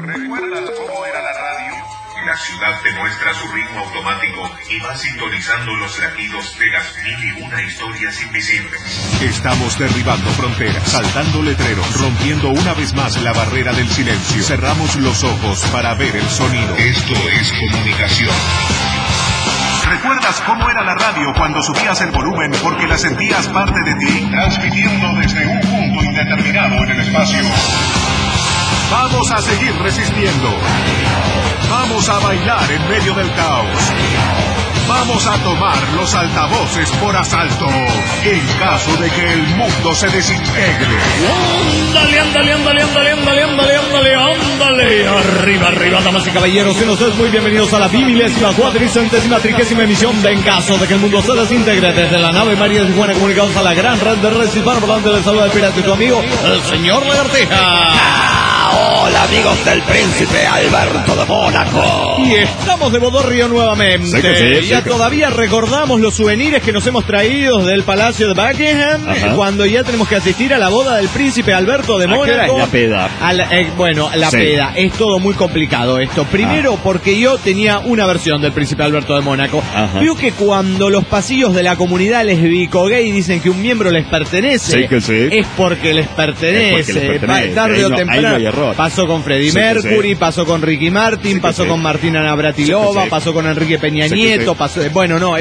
¿Recuerdas cómo era la radio? La ciudad te muestra su ritmo automático y va sintonizando los latidos de las 1001 historias invisibles. Estamos derribando fronteras, saltando letreros, rompiendo una vez más la barrera del silencio. Cerramos los ojos para ver el sonido. Esto es comunicación. ¿Recuerdas cómo era la radio cuando subías el volumen porque la sentías parte de ti? Transmitiendo desde un punto indeterminado en el espacio. Vamos a seguir resistiendo. Vamos a bailar en medio del caos. Vamos a tomar los altavoces por asalto en caso de que el mundo se desintegre. Ándale. Arriba, damas y caballeros. Y ustedes muy bienvenidos a la 24ª emisión de En caso de que el mundo se desintegre. Desde la nave María de Tijuana, comunicados a la gran red de redes hispanoparlantes. Les saluda el pirata y tu amigo, el señor Lagartija. Hola amigos del príncipe Alberto de Mónaco. Y estamos de Bodorrio nuevamente. Ya todavía recordamos los souvenirs que nos hemos traído del Palacio de Buckingham. Cuando ya tenemos que asistir a la boda del príncipe Alberto de Mónaco. La peda. La peda. Es todo muy complicado esto. Primero porque yo tenía una versión del príncipe Alberto de Mónaco. Veo que cuando los pasillos de la comunidad lesbico-gay dicen que un miembro les pertenece, es porque les pertenece. Tarde o temprano. Pasó con Freddie Mercury, pasó con Ricky Martin, pasó con Martina Navratilova, pasó con Enrique Peña Nieto, pasó... Bueno, no,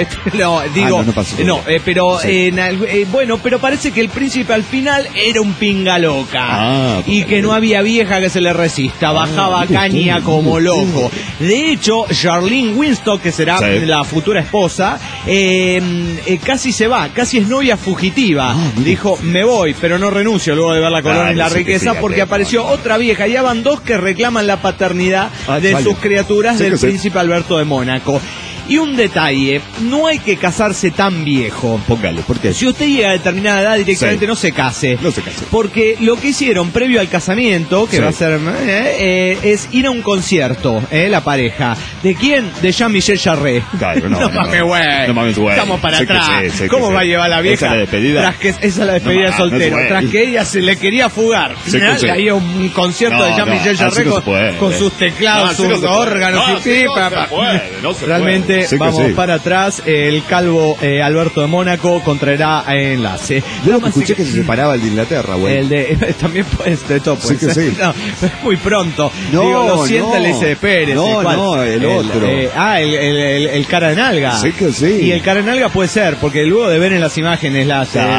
pero parece que el príncipe al final era un pinga loca. Y que no había vieja que se le resista, bajaba caña como loco. De hecho, Charlene Winstock, que será la futura esposa, casi se va, casi es novia fugitiva. Dijo, me voy, pero no renuncio luego de ver la corona y la riqueza, porque apareció otra vieja. Ya van dos que reclaman la paternidad de sus criaturas del príncipe Alberto de Mónaco. Y un detalle, no hay que casarse tan viejo. Póngale, ¿por qué? Si usted llega a determinada edad directamente no se case. Porque lo que hicieron previo al casamiento, que va a ser, es ir a un concierto, la pareja. ¿De quién? De Jean-Michel Jarre. Claro, no mames, güey. Estamos para atrás. ¿Cómo va a llevar la vieja? ¿Esa es la despedida? Esa es la despedida de soltero. Tras que ella se le quería fugar. Ahí un concierto de Jean-Michel Jarre con sus teclados, sus órganos y pipa. Realmente vamos para atrás. El calvo Alberto de Mónaco contraerá enlace. Yo escuché que se separaba el de Inglaterra, güey. También de todo, pues. No, es muy pronto. Lo siente, le dice Pérez. El otro. El cara de nalga. Y el cara de nalga puede ser, porque luego de ver en las imágenes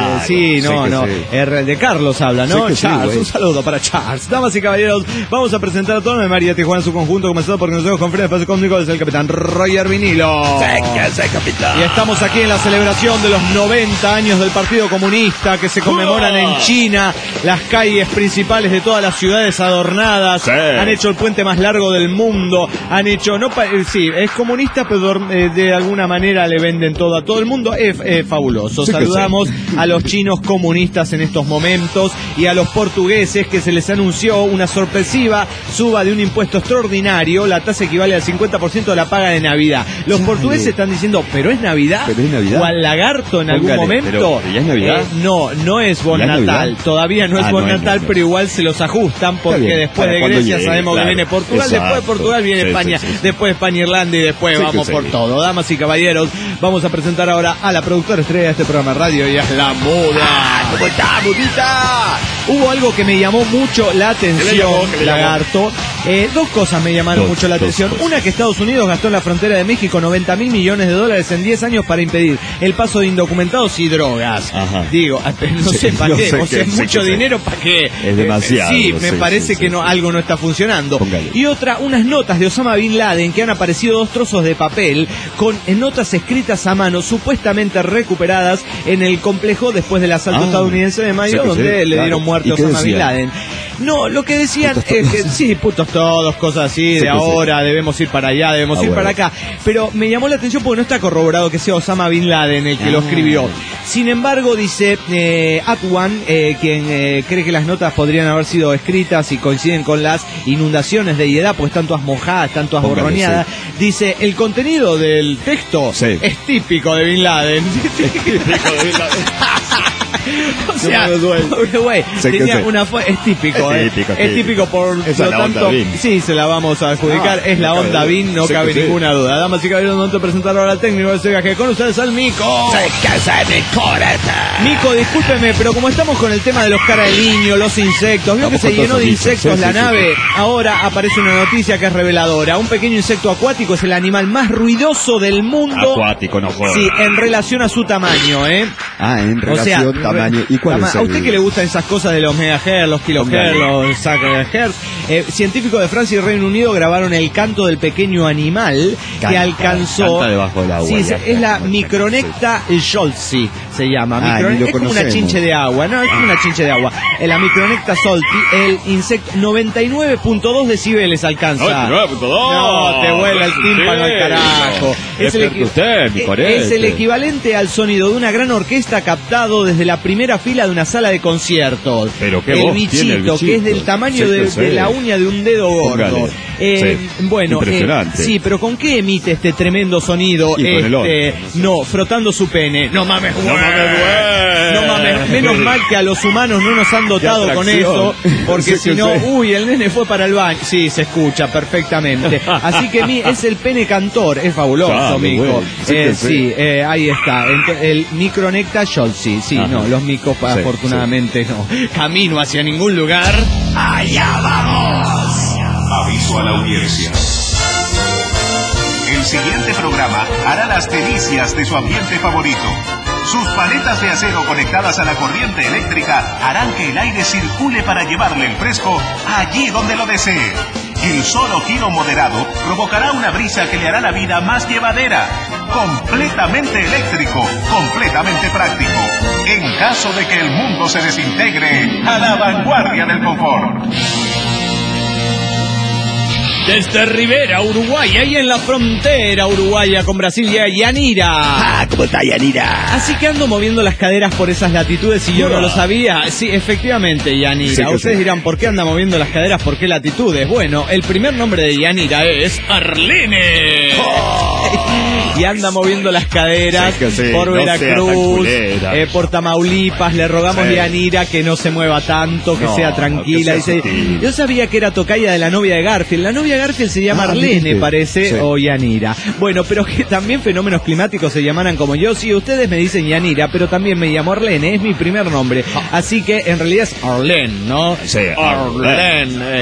de Carlos habla, ¿no? Charles, un saludo para Charles. Damas y caballeros, vamos a presentar a toda la María de Tijuana en su conjunto, comenzado por nosotros con Frente Espacio Cósmico, desde el capitán Roger Vinilo. Y estamos aquí en la celebración de los 90 años del Partido Comunista, que se conmemoran en China, las calles principales de todas las ciudades adornadas. Han hecho el puente más largo del mundo. Han hecho, es comunista, pero de alguna manera le venden todo a todo el mundo. Es fabuloso. Saludamos a los chinos comunistas en estos momentos y a los portugueses, que se les anunció una sorpresiva suba de un impuesto extraordinario. La tasa equivale al 50% de la paga de Navidad. Los portugueses están diciendo, ¿pero es Navidad? ¿O al lagarto en algún momento? ¿Pero ya es Navidad? No es Bon Natal. Todavía no es Bon Natal, pero igual se los ajustan, porque después de Grecia sabemos que viene Portugal, después de Portugal viene España, después España, Irlanda y después vamos por todo. Damas y caballeros, vamos a presentar ahora a la productora estrella de este programa de radio, y es la Muda. ¿Cómo está, Mudita? Hubo algo que me llamó mucho la atención, lagarto. Dos cosas me llamaron mucho la atención. Una, que Estados Unidos gastó en la frontera de México $90.000 millones en 10 años para impedir el paso de indocumentados y drogas. Digo, no sé para qué, es mucho dinero para qué. Es demasiado. Me parece que algo no está funcionando. Póngale. Y otra, unas notas de Osama Bin Laden, que han aparecido dos trozos de papel con notas escritas a mano, supuestamente recuperadas en el complejo después del asalto estadounidense de mayo, donde le dieron muerte a Osama Bin Laden. No, lo que decían es que putos todos, cosas así, de ahora, debemos ir para allá, debemos ir para acá. Pero me llamó la atención porque no está corroborado que sea Osama Bin Laden el que lo escribió. Sin embargo, dice Atwan, quien cree que las notas podrían haber sido escritas y coinciden con las inundaciones de Yedá, pues están todas mojadas, están todas borroneadas. Sí. Dice, el contenido del texto es típico de Bin Laden. Es típico de Bin Laden. O sea, güey, tenía una es típico, es típico, por lo tanto, sí, se la vamos a adjudicar, es la onda Bin, no cabe ninguna duda. Damas y caballeros, momento de presentar ahora al técnico de este viaje, con ustedes al Mico. Mico, discúlpeme, pero como estamos con el tema de los cara de niño, los insectos, vio que se llenó de insectos la nave, ahora aparece una noticia que es reveladora. Un pequeño insecto acuático es el animal más ruidoso del mundo. Acuático, no jodas. Sí, en relación a su tamaño, en relación tamaño. ¿Y cuál es a usted que le gustan esas cosas de los megahertz, los kilohertz, los sacahertz, científicos de Francia y Reino Unido grabaron el canto del pequeño animal que alcanzó. Canta debajo del agua. Sí, es la Micronecta solti, se llama. Es como una chinche de agua, ¿no? Es como una chinche de agua. La Micronecta solti, el insecto, 99.2 decibeles alcanza. 99.2. No, te vuela el tímpano al carajo. Es el equivalente al sonido de una gran orquesta captado desde la primera fila de una sala de conciertos. Pero qué el bichito, que es del tamaño de la uña de un dedo gordo. Bueno, impresionante. Sí, pero ¿con qué emite este tremendo sonido? No, frotando su pene. No mames, güey. No mames, menos mal que a los humanos no nos han dotado con eso, porque si no, el nene fue para el baño. Sí, se escucha perfectamente. Así que es el pene cantor, es fabuloso, Mico. Ahí está. El Micronecta solti. Sí, no, los micos afortunadamente no. Camino hacia ningún lugar. ¡Allá vamos! Aviso a la audiencia. El siguiente programa hará las delicias de su ambiente favorito. Sus paletas de acero conectadas a la corriente eléctrica harán que el aire circule para llevarle el fresco allí donde lo desee. El solo giro moderado provocará una brisa que le hará la vida más llevadera. Completamente eléctrico, completamente práctico. En caso de que el mundo se desintegre, a la vanguardia del confort. Desde Rivera, Uruguay, ahí en la frontera uruguaya con Brasil, Yanira. ¿Cómo está Yanira? Así que ando moviendo las caderas por esas latitudes y yo no lo sabía. Sí, efectivamente, Yanira. Ustedes dirán, ¿por qué anda moviendo las caderas? ¿Por qué latitudes? Bueno, el primer nombre de Yanira es Arlene. Y anda moviendo las caderas por Veracruz, por Tamaulipas. Le rogamos a Yanira que no se mueva tanto, que sea tranquila. Dice, yo sabía que era tocaya de la novia de Garfield. La novia de Garfield se llama Arlene, parece, o Yanira. Bueno, pero que también fenómenos climáticos se llamaran como yo. Sí, ustedes me dicen Yanira, pero también me llamo Arlene, es mi primer nombre. Así que en realidad es Arlene, ¿no? Sí, Arlene.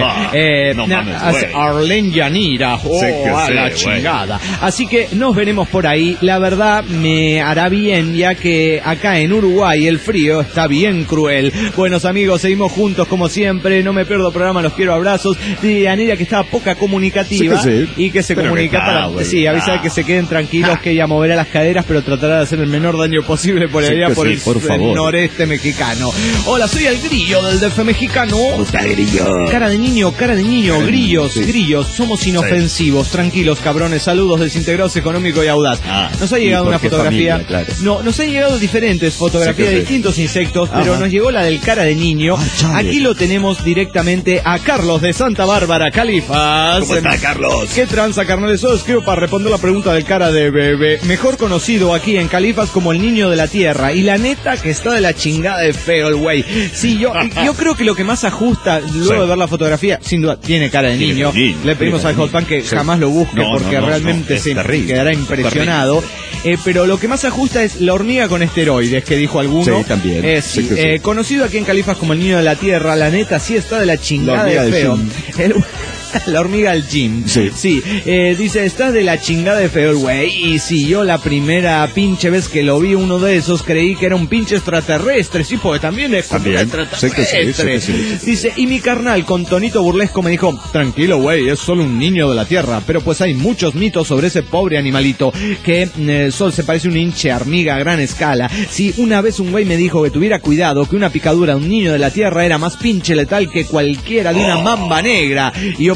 Arlene Yanira. A la chingada. Así que nos veremos por ahí. La verdad me hará bien, ya que acá en Uruguay el frío está bien cruel. Buenos amigos, seguimos juntos como siempre. No me pierdo programa, los quiero, abrazos. Y Yanira, que estaba poca comunicativa y que se comunica para avisar que se queden tranquilos, que ella moverá las caderas, pero tratará de hacer el menor daño posible por allá, por el noreste mexicano. Hola, soy el Grillo del DF mexicano. Grillo. Cara de niño, grillos, somos inofensivos, tranquilos, cabrones. Saludos desintegrados, económico y audaz. Nos ha llegado una fotografía, no, nos han llegado diferentes fotografías de distintos insectos, pero nos llegó la del cara de niño. Aquí lo tenemos directamente a Carlos de Santa Bárbara, Califas. ¿Cómo está, Carlos? ¿Qué tranza, carnales? Solo escribo para responder la pregunta del cara de bebé, mejor conocido aquí en Califas como el niño de la tierra. Y la neta que está de la chingada de feo el güey. Sí, yo creo que lo que más ajusta luego de ver la fotografía, sin duda, tiene cara de niño. Le pedimos al Hot Pan que jamás lo busque porque realmente se quedará impresionado. Pero lo que más ajusta es la hormiga con esteroides, que dijo alguno. Sí, también. Conocido aquí en Califas como el niño de la tierra, la neta sí está de la chingada de feo. La hormiga del gym. Sí. Dice, estás de la chingada de feo, güey. Y si yo la primera pinche vez que lo vi uno de esos creí que era un pinche extraterrestre. Sí, porque también es como un extraterrestre. Dice, y mi carnal con tonito burlesco me dijo, tranquilo, güey, es solo un niño de la tierra. Pero pues hay muchos mitos sobre ese pobre animalito que solo se parece a un hinche hormiga a gran escala. Sí, una vez un güey me dijo que tuviera cuidado, que una picadura de un niño de la tierra era más pinche letal que cualquiera de una mamba negra. Y yo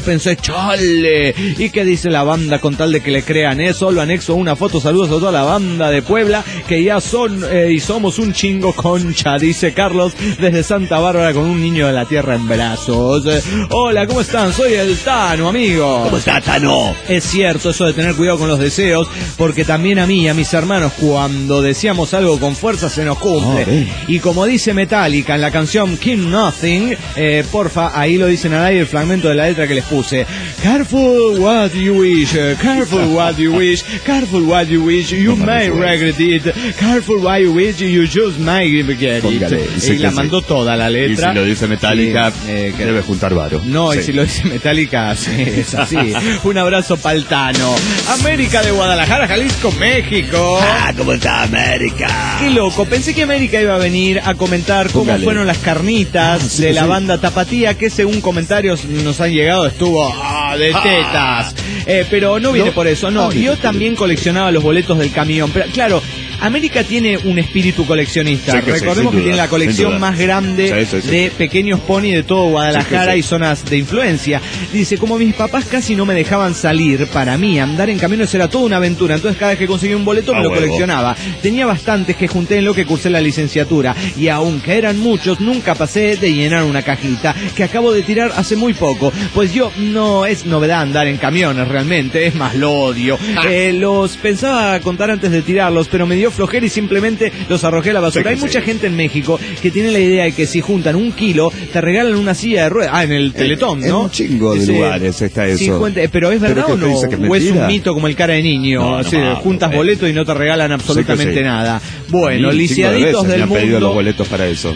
pensé, chale, ¿y qué dice la banda con tal de que le crean? Solo anexo una foto, saludos a toda la banda de Puebla, que ya son y somos un chingo concha, dice Carlos desde Santa Bárbara con un niño de la tierra en brazos. Hola, ¿cómo están? Soy el Tano, amigo. ¿Cómo está, Tano? Es cierto eso de tener cuidado con los deseos, porque también a mí y a mis hermanos, cuando deseamos algo con fuerza, se nos cumple. Y como dice Metallica en la canción King Nothing, porfa, ahí lo dicen al aire el fragmento de la letra que les puse. Careful what you wish, careful what you wish, careful what you wish, you may regret it, careful what you wish, you just may get it. Y la mandó toda la letra. Y si lo dice Metallica, que debe juntar varo. No, y si lo dice Metallica, sí, es así. Un abrazo paltano. América de Guadalajara, Jalisco, México. ¿Cómo está América? Qué loco, pensé que América iba a venir a comentar cómo fueron las carnitas de la banda Tapatía, que según comentarios nos han llegado estuvo de tetas. Pero no viene por eso, no. Yo también coleccionaba los boletos del camión, pero claro, América tiene un espíritu coleccionista. Recordemos que tiene la colección más grande de pequeños pony de todo Guadalajara y zonas de influencia. Dice, como mis papás casi no me dejaban salir, para mí andar en camiones era toda una aventura. Entonces cada vez que conseguía un boleto me lo coleccionaba. Tenía bastantes que junté en lo que cursé la licenciatura. Y aunque eran muchos, nunca pasé de llenar una cajita que acabo de tirar hace muy poco. Pues yo no es novedad andar en camiones realmente, es más lo odio. Los pensaba contar antes de tirarlos, pero me dio flojera y simplemente los arrojé a la basura. Hay mucha gente en México que tiene la idea de que si juntan 1 kilo te regalan una silla de ruedas. En el Teletón, ¿no? En un chingo de lugares está eso. 50, pero ¿es verdad o no? ¿O es un mito como el cara de niño? Juntas boletos y no te regalan absolutamente nada. Bueno, lisiaditos del mundo. Me han pedido los boletos para eso.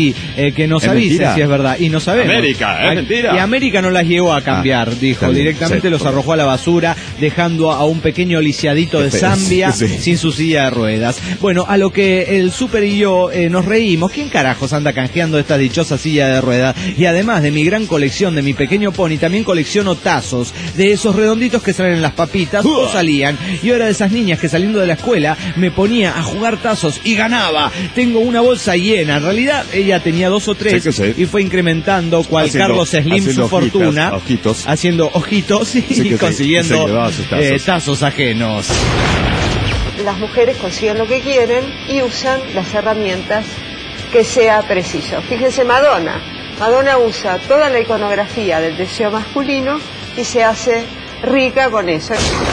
Que nos avisen si es verdad. Y no sabemos. América, es mentira. Y América no las llegó a cambiar, dijo. Directamente los arrojó a la basura, dejando a un pequeño lisiadito de Zambia sin su silla de ruedas. Bueno, a lo que el Super y yo nos reímos. ¿Quién carajos anda canjeando esta dichosa silla de ruedas? Y además de mi gran colección de mi pequeño pony, también colecciono tazos de esos redonditos que salen en las papitas o salían. Y yo era de esas niñas que saliendo de la escuela me ponía a jugar tazos y ganaba. Tengo una bolsa llena. En realidad ella tenía 2 o 3 y fue incrementando cual Carlos Slim su fortuna. Haciendo ojitos y consiguiendo tazos ajenos. Las mujeres consiguen lo que quieren y usan las herramientas que sea preciso. Fíjense, Madonna usa toda la iconografía del deseo masculino y se hace rica con eso.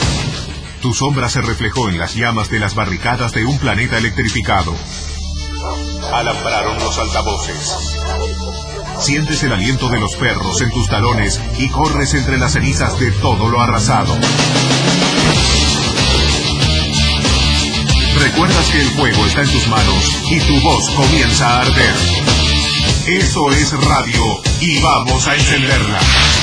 Tu sombra se reflejó en las llamas de las barricadas de un planeta electrificado. Alambraron los altavoces. Sientes el aliento de los perros en tus talones y corres entre las cenizas de todo lo arrasado. Recuerdas que el fuego está en tus manos y tu voz comienza a arder. Eso es radio y vamos a encenderla.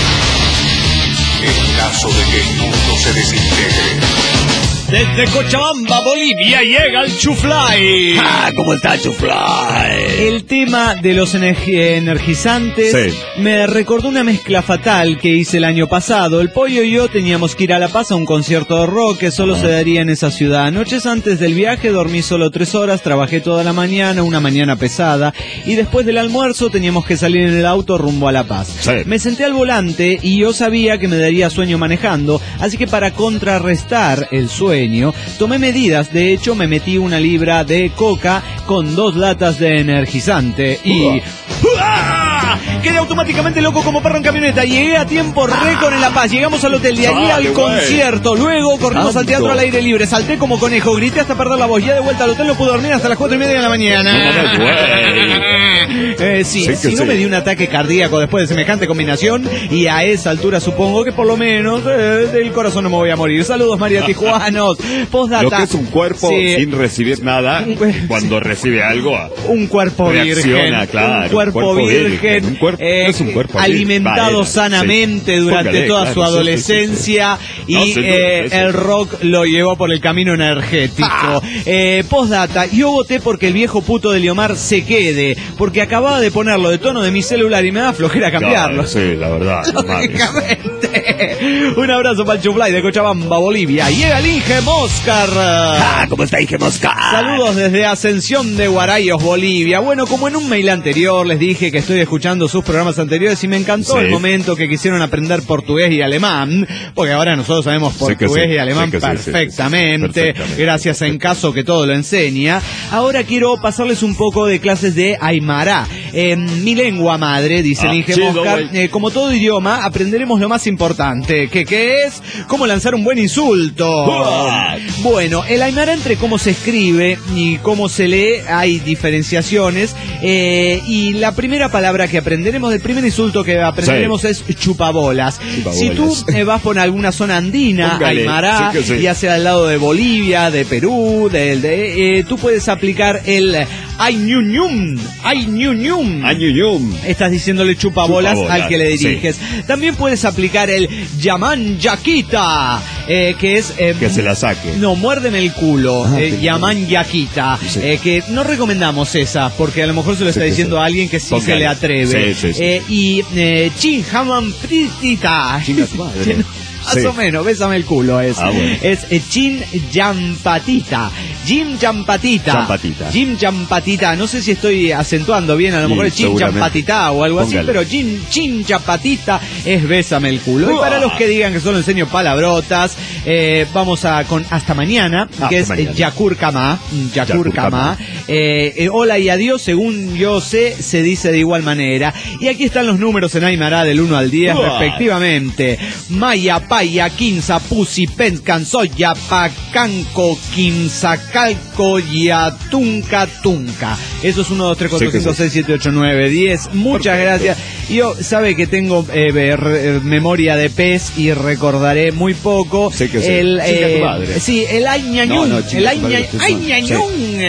En caso de que el mundo se desintegre. Desde Cochabamba, Bolivia, llega el Chuflay. ¿Cómo está Chuflay? El tema de los energizantes me recordó una mezcla fatal que hice el año pasado. El Pollo y yo teníamos que ir a La Paz a un concierto de rock que solo se daría en esa ciudad. Noches antes del viaje dormí solo 3 horas, trabajé toda la mañana, una mañana pesada, y después del almuerzo teníamos que salir en el auto rumbo a La Paz. Me senté al volante y yo sabía que me daría sueño manejando, así que para contrarrestar el sueño, tomé medidas. De hecho, me metí 1 libra de coca con 2 latas de energizante y... quedé automáticamente loco como perro en camioneta. Llegué a tiempo récord en La Paz. Llegamos al hotel, de allí al concierto. Luego corrimos al teatro al aire libre. Salté como conejo, grité hasta perder la voz. Ya de vuelta al hotel no pude dormir hasta las 4:30 de la mañana. Si no me dio un ataque cardíaco después de semejante combinación, y a esa altura supongo que por lo menos del corazón no me voy a morir. Saludos, María Tijuanos. Postdata. Lo que es un cuerpo sin recibir nada, cuando recibe algo, un cuerpo reacciona, virgen. Claro, un cuerpo virgen. Un cuerpo, es un cuerpo alimentado sanamente durante toda su adolescencia y el rock lo llevó por el camino energético. Postdata, yo voté porque el viejo puto de Liomar se quede, porque acababa de ponerlo de tono de mi celular y me da flojera cambiarlo. Sí, la verdad. Un abrazo para el Chuflay de Cochabamba, Bolivia. Llega el Inge Moscar. ¿Cómo está Inge Moscar? Saludos desde Ascensión de Guarayos, Bolivia. Bueno, como en un mail anterior les dije que estoy escuchando sus programas anteriores y me encantó el momento que quisieron aprender portugués y alemán, porque ahora nosotros sabemos portugués y alemán perfectamente, gracias a Encaso que todo lo enseña. Ahora quiero pasarles un poco de clases de Aymara. Mi lengua madre, dice el Inge Moscar, como todo idioma, aprenderemos lo más importante, que es cómo lanzar un buen insulto. Bueno, el Aymara, entre cómo se escribe y cómo se lee, hay diferenciaciones, y la primera palabra que aprenderemos, el primer insulto que aprenderemos es chupabolas. Si tú vas por alguna zona andina, Aymara, ya sea al lado de Bolivia, de Perú, tú puedes aplicar el ay ñuñum. Estás diciéndole chupabolas al que le diriges. También puedes aplicar el yaman yaquita, que es que se la saque. No, muérdeme el culo. Yaman yaquita, que no recomendamos esa, porque a lo mejor se lo está diciendo a alguien que sí se le atreve. Y chin jaman fritita. Más o menos, bésame el culo es. Es Jim Jampatita. Jim Jampatita. No sé si estoy acentuando bien, a lo mejor es Jim Jampatita o algo así, pero Jim Jampatita es bésame el culo. Y para los que digan que solo enseño palabrotas, vamos con hasta mañana, que es Yakur Kama. Hola y adiós, según yo sé, se dice de igual manera. Y aquí están los números en Aymara del 1 al 10 respectivamente. Maya, Paya, Quinza, Pusi, Penscan, Soya, Pacanco, Quinzacalco, Yatunca, Tunca. Eso es 1, 2, 3, 4, 5, 6, 7, 8, 9, 10. Muchas gracias. Yo sabe que tengo memoria de pez y recordaré muy poco. El Añañún. El Añañún.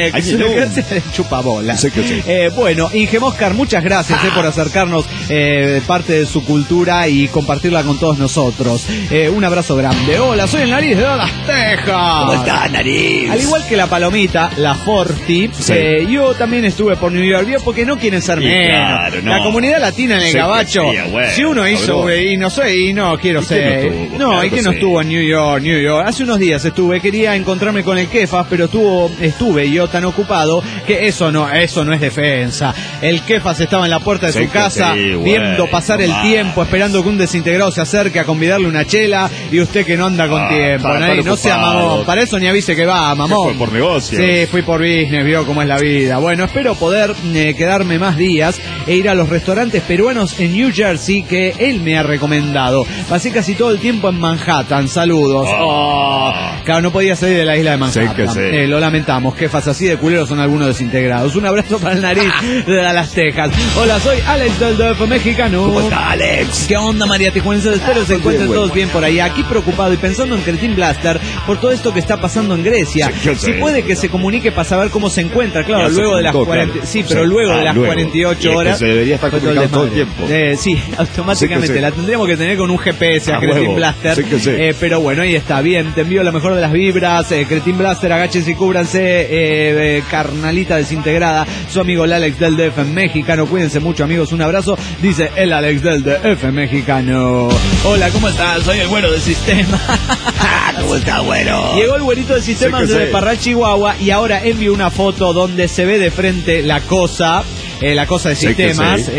Chupabola. Bueno, Inge Moscar, muchas gracias por acercarnos parte de su cultura y compartirla con todos nosotros. Un abrazo grande. Hola, soy el Nariz de Las Tejas. ¿Cómo estás, Nariz? Al igual que la Palomita, la Forti, yo también estuve por New York, porque no quieren ser menos. Claro, no. La comunidad latina en el Gabacho, si uno hizo, y no quiero ser. ¿Y quién no estuvo en New York? Hace unos días quería encontrarme con el Kefas, pero estuve yo tan ocupado que eso no es defensa. El Kefas estaba en la puerta de su casa, viendo pasar el tiempo, esperando que un desintegrado se acerque a convidarle una chela, y usted que no anda con tiempo, no sea mamón, para eso ni avise que va, mamón. Fue por negocio. Sí, fui por business, vio cómo es la vida. Bueno, espero poder quedarme más días e ir a los restaurantes peruanos en New Jersey que él me ha recomendado. Pasé casi todo el tiempo en Manhattan, saludos. Claro, no podía salir de la isla de Manhattan. Lo lamentamos, jefas, así de culeros son algunos desintegrados. Un abrazo para el Nariz de Las Tejas. Hola, soy Alex del DF mexicano. ¿Cómo está, Alex? ¿Qué onda, María Tijuanense? Espero se encuentren todos bien por ahí. Aquí preocupado y pensando en Cretin Blaster por todo esto que está pasando en Grecia. Si puede que se comunique para saber cómo se encuentra, claro, luego de las 40, luego de las 48 horas. Se debería estar comunicando todo el tiempo. Sí, automáticamente. La tendríamos que tener con un GPS a Cretin Blaster. Pero bueno, ahí está. Bien, te envío la mejor de las vibras. Cretin Blaster, agáchense y cúbranse. Carnalita desintegrada. Su amigo el Alex del DF mexicano. Cuídense mucho, amigos. Un abrazo. Dice el Alex del DF mexicano. Hola, ¿cómo estás? Soy el güero del sistema. ¿Cómo está, güero? Llegó el güerito del sistema desde Parral, Chihuahua, y ahora envió una foto donde se ve de frente la cosa de sistemas,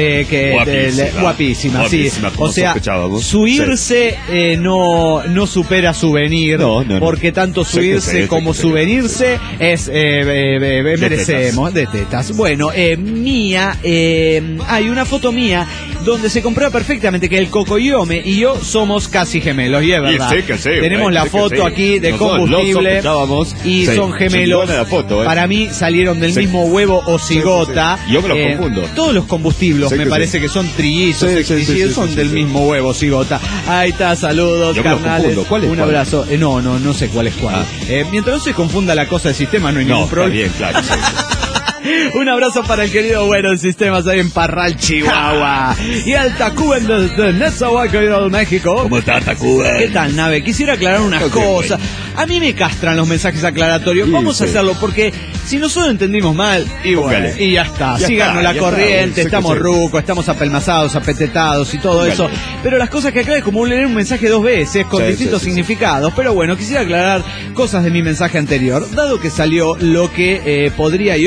guapísima, sí. O sea, su irse no supera su venir, porque tanto su irse como su venirse es merecemos de tetas. Bueno, mía, hay una foto mía donde se comprueba perfectamente que el Cocoyome y yo somos casi gemelos, y es verdad. Tenemos la foto aquí de combustible y son gemelos. Para mí salieron del mismo huevo o cigota. Yo me los confundo. Todos los combustibles me parece que son trillizos, son del mismo huevo cigota. Ahí está, saludos, carnales. Un abrazo. No sé cuál es cuál. Mientras no se confunda la cosa del sistema, no hay ningún problema. Está bien, claro. Un abrazo para el querido güero del Sistemas ahí en Parral, Chihuahua. Y al Tacuben desde Nezahualcóyotl, México. ¿Cómo está, Tacuben? ¿Qué tal, nave? Quisiera aclarar unas cosas. A mí me castran los mensajes aclaratorios. Vamos a hacerlo porque si nosotros entendimos mal, y ya está. Síganos la corriente, estamos rucos, estamos apelmazados, apetetados y todo eso. Pero las cosas que aclaro es como leer un mensaje dos veces con distintos significados. Pero bueno, quisiera aclarar cosas de mi mensaje anterior. Dado que salió lo que podría yo ser gay,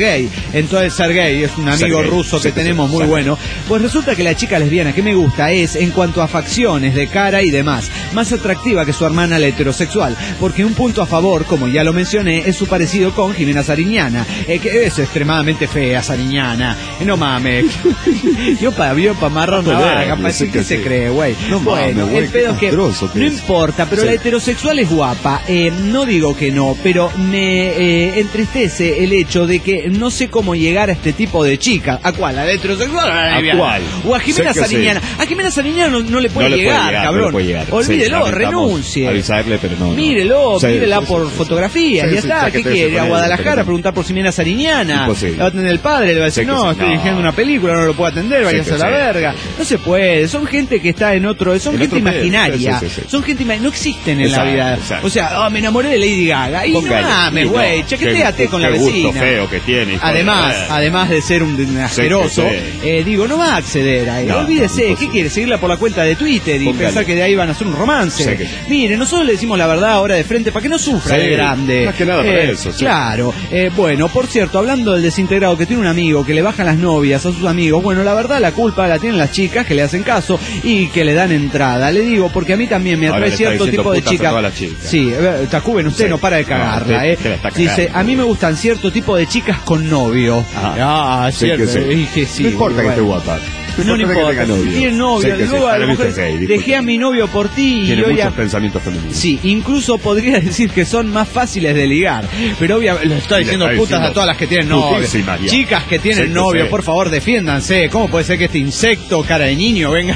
Sergei. Entonces Sergei es un amigo ruso que tenemos muy bueno. Pues resulta que la chica lesbiana que me gusta es, en cuanto a facciones de cara y demás, más atractiva que su hermana la heterosexual, porque un punto a favor, como ya lo mencioné, es su parecido con Jimena Sariñana, que es extremadamente fea Sariñana. No mames. Yo pa' amarrar una vaga, ¿qué se cree, güey? No bueno, mames, el pedo es que no importa, pero la heterosexual es guapa. No digo que no, pero me entristece el hecho de que no sé cómo llegar a este tipo de chica. ¿A cuál? ¿A la heterosexual o a la lesbiana? ¿A cuál? O a Jimena Sariñana. A Jimena Sariñana no le puede llegar, cabrón. Olvídelo, renuncie. Avisarle, pero no. Mírela por fotografía, ya está. ¿Qué quiere? A Guadalajara preguntar por Jimena Sariñana. Imposible. Le va a atender el padre, le va a decir, no, estoy dirigiendo una película, no lo puedo atender, váyase a la verga. No se puede, son gente que está en otro, son gente imaginaria. Son gente no existen en la vida. O sea, me enamoré de Lady Gaga. Y no mames, güey, chaqueteate con la vecina. Feo que tiene. Además de ser un asqueroso, digo, no va a acceder a él. Olvídese, ¿qué quiere? Seguirla por la cuenta de Twitter y pensar que de ahí van a hacer un romance. Mire, nosotros le decimos la verdad ahora de frente para que no sufra de grande. Más que nada para eso. Claro. Bueno, por cierto, hablando del desintegrado que tiene un amigo que le bajan las novias a sus amigos, bueno, la verdad la culpa la tienen las chicas que le hacen caso y que le dan entrada. Le digo, porque a mí también me atrae cierto tipo de chicas. Sí, Tacuben, usted no para de cagarla, Dice, a mí me gustan cierto tipo de chicas con novio. Cierto. No importa que esté guapa. No importa, tiene novio. Luego a lo mejor dejé a mi novio por ti y tiene yo muchos pensamientos femeninos. Sí, incluso podría decir que son más fáciles de ligar. Pero obviamente le estoy diciendo putas a todas las que tienen novio. Chicas que tienen novio, por favor, defiéndanse. ¿Cómo puede ser que este insecto, cara de niño, venga?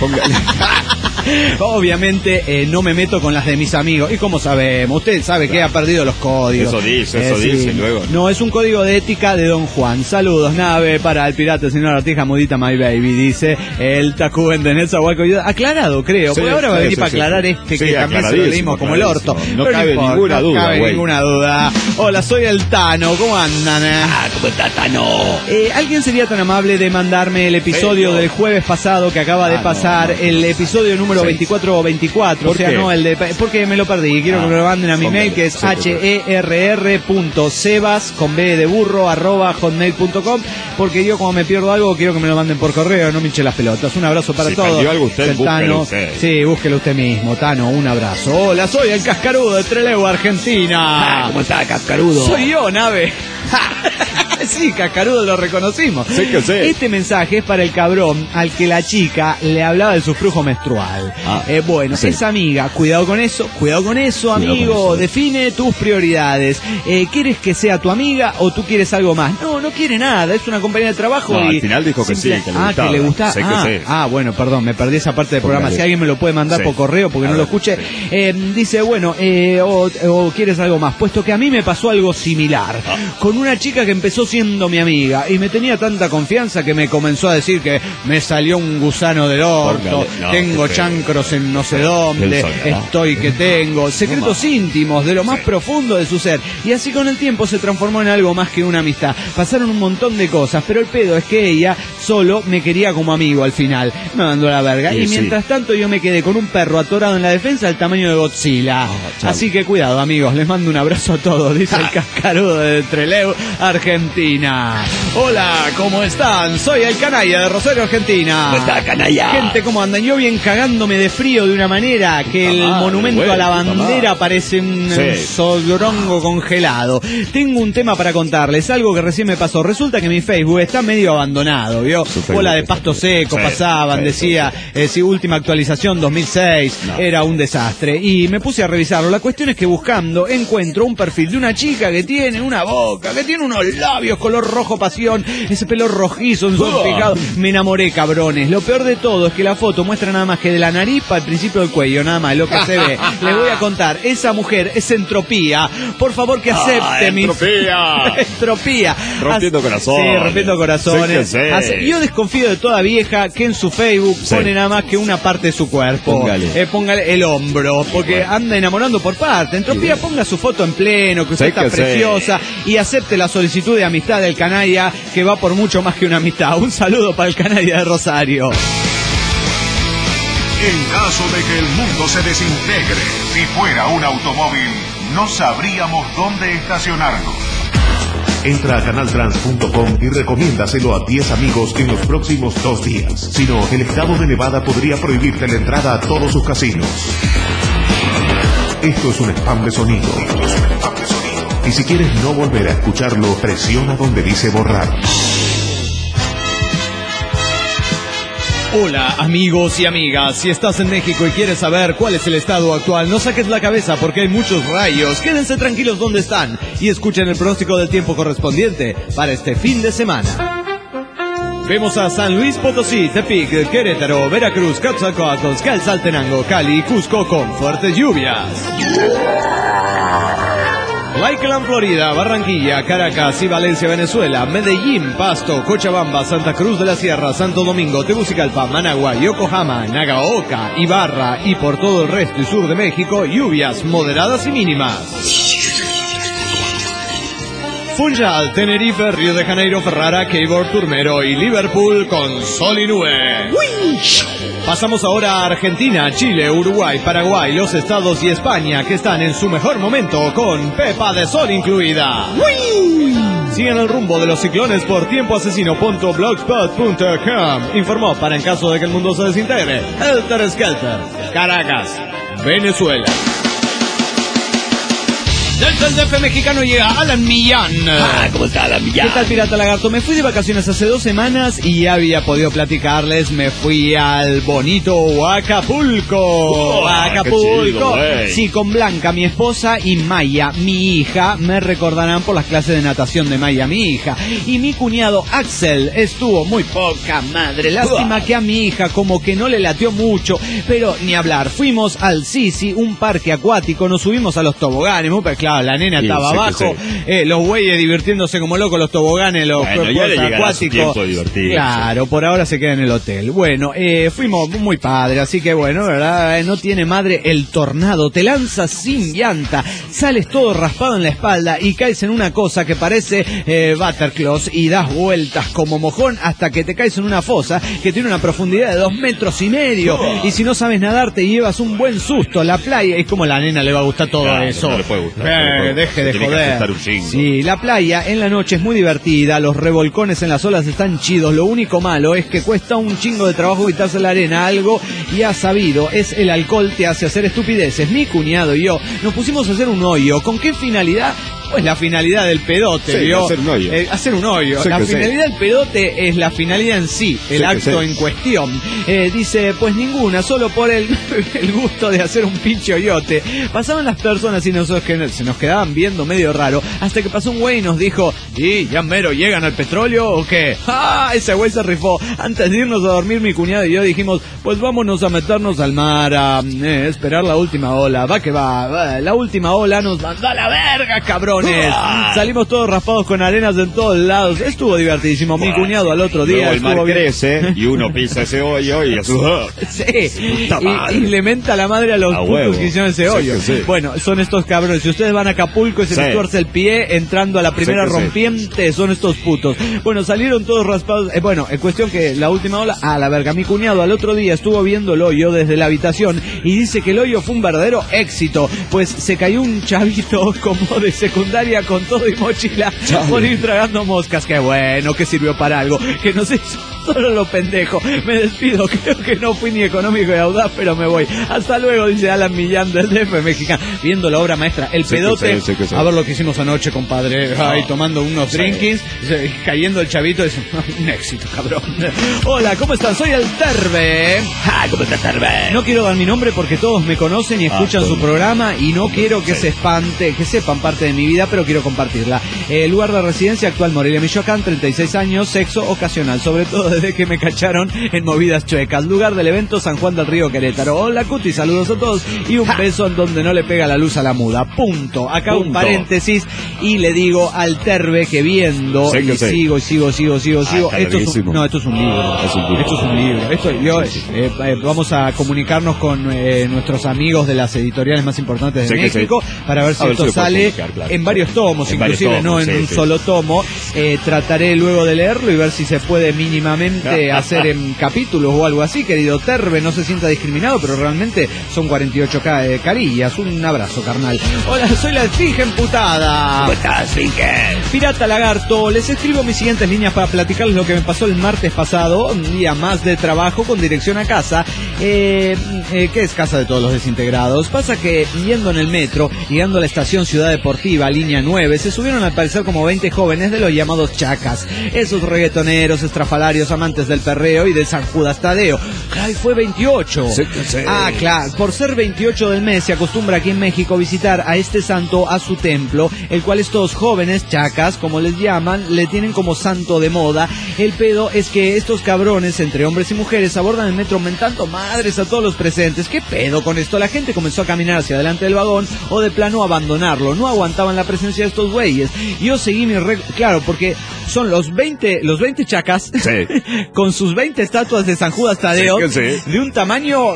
Obviamente no me meto con las de mis amigos. ¿Y cómo sabemos? Usted sabe que ha perdido los códigos. Eso dice luego. No, es un código de ética de Don Juan. Saludos, nave para el pirata, señor Artija, mudita my baby. Dice el Tacuben de Nessa Huaco. Aclarado, creo. Porque ahora va a venir para aclarar que también se lo leímos como el orto. No cabe ninguna duda. No cabe ninguna duda. Hola, soy el Tano. ¿Cómo andan? ¿Cómo está, Tano? ¿Alguien sería tan amable de mandarme el episodio del jueves pasado que acaba de pasar? El episodio número 24 o 24, o sea, no el de... Porque me lo perdí, quiero que me lo manden a mi mail, que es herr.sebas con b de burro @hotmail.com, porque yo como me pierdo algo quiero que me lo manden por correo, no me hinche las pelotas. Un abrazo para todos. Si perdió algo usted, búsquelo usted. Sí, búsquelo usted mismo, Tano, un abrazo. Hola, soy el Cascarudo de Trelew, Argentina. ¿Cómo está, Cascarudo? Soy yo, nave. Sí, Cascarudo, lo reconocimos. Este mensaje es para el cabrón al que la chica le hablaba de su flujo menstrual. Esa amiga, cuidado con eso, amigo, define tus prioridades. ¿Quieres que sea tu amiga o tú quieres algo más? No quiere nada, es una compañía de trabajo. No, al final dijo que sí, que le gustaba. Que le gustaba. Bueno, perdón, me perdí esa parte del programa. Si alguien me lo puede mandar por correo porque no lo escuché. Dice, o quieres algo más, puesto que a mí me pasó algo similar. Con una chica que empezó siendo mi amiga y me tenía tanta confianza que me comenzó a decir que me salió un gusano del orto, tengo chancros en no sé dónde, tengo secretos íntimos de lo más profundo de su ser, y así con el tiempo se transformó en algo más que una amistad. Pasaron un montón de cosas, pero el pedo es que ella solo me quería como amigo al final, me mandó a la verga, y mientras tanto yo me quedé con un perro atorado en la defensa del tamaño de Godzilla. Así que cuidado, amigos, les mando un abrazo a todos, dice el Cascarudo de Trelew, Argentina. Hola, ¿cómo están? Soy el Canalla de Rosario, Argentina. ¿Cómo está, Canalla? Gente, ¿cómo andan? Yo bien cagándome de frío de una manera que el monumento a la bandera parece un sodrongo congelado. Tengo un tema para contarles, algo que recién me pasó. Resulta que mi Facebook está medio abandonado, ¿vio? Bola de pasto seco, pasaban, decía, última actualización 2006, era un desastre. Y me puse a revisarlo. La cuestión es que buscando encuentro un perfil de una chica que tiene una boca, que tiene unos labios color rojo pasión, ese pelo rojizo, ensortijado. Me enamoré, cabrones. Lo peor de todo es que la foto muestra nada más que de la nariz para el principio del cuello, nada más, lo que se ve. Les voy a contar, esa mujer es Entropía. Por favor que acepte mi... Entropía. Rompiendo corazones. Sí, rompiendo corazones. Yo desconfío de toda vieja que en su Facebook pone nada más que una parte de su cuerpo. Póngale el hombro, porque anda enamorando por parte. Entropía, ponga su foto en pleno, que usted está preciosa, y acepte la solicitud de amistad del Canalla, que va por mucho más que una amistad. Un saludo para el Canalla de Rosario. En caso de que el mundo se desintegre, si fuera un automóvil, no sabríamos dónde estacionarlo. Entra a canaltrans.com y recomiéndaselo a 10 amigos en los próximos 2 días. Si no, el estado de Nevada podría prohibirte la entrada a todos sus casinos. Esto es un spam de sonido. Y si quieres no volver a escucharlo, presiona donde dice borrar. Hola amigos y amigas, si estás en México y quieres saber cuál es el estado actual, no saques la cabeza porque hay muchos rayos. Quédense tranquilos donde están y escuchen el pronóstico del tiempo correspondiente para este fin de semana. Vemos a San Luis Potosí, Tepic, Querétaro, Veracruz, Coatzacoalcos, Calzaltenango, Cali y Cusco con fuertes lluvias. Lakeland, Florida, Barranquilla, Caracas y Valencia, Venezuela, Medellín, Pasto, Cochabamba, Santa Cruz de la Sierra, Santo Domingo, Tegucigalpa, Managua, Yokohama, Nagaoka, Ibarra y por todo el resto y sur de México, lluvias moderadas y mínimas. Funchal, Tenerife, Río de Janeiro, Ferrara, Cabor, Turmero y Liverpool con sol y nube. Pasamos ahora a Argentina, Chile, Uruguay, Paraguay, los Estados y España que están en su mejor momento con pepa de sol incluida. Sigan el rumbo de los ciclones por tiempoasesino.blogspot.com. Informó para en caso de que el mundo se desintegre, Helter Skelter, Caracas, Venezuela. Desde el DF mexicano llega Alan Millán. ¿Cómo está Alan Millán? ¿Qué tal, Pirata Lagarto? Me fui de vacaciones hace 2 semanas y ya había podido platicarles. Me fui al bonito Acapulco. Acapulco. Chido, sí, con Blanca, mi esposa, y Maya, mi hija. Me recordarán por las clases de natación de Maya, mi hija. Y mi cuñado Axel estuvo muy poca madre. Lástima que a mi hija como que no le latió mucho, pero ni hablar. Fuimos al Sisi, un parque acuático. Nos subimos a los toboganes, muy claro, la nena estaba abajo, los güeyes divirtiéndose como locos, los toboganes, los cuerpos acuáticos. Claro, por ahora se queda en el hotel. Bueno, fuimos muy padre, así que bueno, ¿verdad? No tiene madre el tornado, te lanzas sin llanta, sales todo raspado en la espalda y caes en una cosa que parece Butterclaws y das vueltas como mojón hasta que te caes en una fosa que tiene una profundidad de 2,5 metros. Y si no sabes nadar te llevas un buen susto. La playa, es como a la nena le va a gustar todo eso. No le puede gustar. Deje de joder. Sí, la playa en la noche es muy divertida, los revolcones en las olas están chidos, lo único malo es que cuesta un chingo de trabajo quitarse la arena, algo ya sabido, es el alcohol te hace hacer estupideces. Mi cuñado y yo nos pusimos a hacer un hoyo. ¿Con qué finalidad? Pues la finalidad del pedote, sí, ¿vio? Hacer un hoyo. Hacer un hoyo. La finalidad del pedote es la finalidad en sí, el acto en cuestión. Dice, pues ninguna, solo por el gusto de hacer un pinche hoyote. Pasaban las personas y se nos quedaban viendo medio raro, hasta que pasó un güey y nos dijo, ¿y ya mero llegan al petróleo o qué? ¡Ah! Ese güey se rifó. Antes de irnos a dormir, mi cuñado y yo dijimos, pues vámonos a meternos al mar, a esperar la última ola. Va que va, la última ola nos mandó a la verga, cabrón. Salimos todos raspados con arenas en todos lados. Estuvo divertidísimo. Mi cuñado al otro día el mar crece y uno pisa ese hoyo y sí. Y le menta la madre a los putos que hicieron ese hoyo. Bueno, son estos cabrones. Si ustedes van a Acapulco y se les tuerce el pie entrando a la primera rompiente, son estos putos. Bueno, salieron todos raspados. Bueno, en cuestión que la última ola, a la verga. Mi cuñado al otro día estuvo viendo el hoyo desde la habitación y dice que el hoyo fue un verdadero éxito, pues se cayó un chavito como de secundaria con todo y mochila por ir tragando moscas. Qué bueno, que sirvió para algo, que no sé, solo lo pendejo. Me despido, creo que no fui ni económico y audaz, pero me voy. Hasta luego, dice Alan Millán del DF mexicano, viendo la obra maestra, el pedote. A ver lo que hicimos anoche, compadre, ahí tomando unos drinkings, cayendo el chavito, es un éxito, cabrón. Hola, ¿cómo están? Soy el Terbe. ¿Cómo está Terbe? No quiero dar mi nombre porque todos me conocen y escuchan su programa y no quiero que se espante, que sepan parte de mi vida, pero quiero compartirla. Lugar de residencia actual Morelia, Michoacán, 36 años, sexo ocasional, sobre todo desde que me cacharon en movidas chuecas. Lugar del evento San Juan del Río, Querétaro. Hola Cuti, saludos a todos y un beso en donde no le pega la luz a la muda. Punto. Acá un paréntesis y le digo al Terbe que viendo y sigo. Esto es un libro. Esto es un libro. Vamos a comunicarnos con nuestros amigos de las editoriales más importantes de México para ver si esto sale en varios tomos, inclusive no en un solo tomo. Trataré luego de leerlo y ver si se puede mínimamente hacer en capítulos o algo así, querido Terbe, no se sienta discriminado, pero realmente son 48 carillas. Un abrazo, carnal. Hola, soy la Esfinge Emputada. ¿Cómo estás, Esfinge? Pirata Lagarto, les escribo mis siguientes líneas para platicarles lo que me pasó el martes pasado, un día más de trabajo con dirección a casa. ¿Qué es casa de todos los desintegrados? Pasa que yendo en el metro, llegando a la estación Ciudad Deportiva, línea 9, se subieron al parecer como 20 jóvenes de los llamados chacas, esos reggaetoneros, estrafalarios, amantes del perreo y de San Judas Tadeo. ¡Ay, fue 28! Sí. Ah, claro, por ser 28 del mes se acostumbra aquí en México visitar a este santo a su templo, el cual estos jóvenes chacas, como les llaman, le tienen como santo de moda. El pedo es que estos cabrones, entre hombres y mujeres, abordan el metro mentando madres a todos los presentes. ¿Qué pedo con esto? La gente comenzó a caminar hacia adelante del vagón o de plano abandonarlo. No aguantaban la presencia de estos güeyes. Yo seguí mi claro, porque son los 20 chacas con sus 20 estatuas de San Judas Tadeo de un tamaño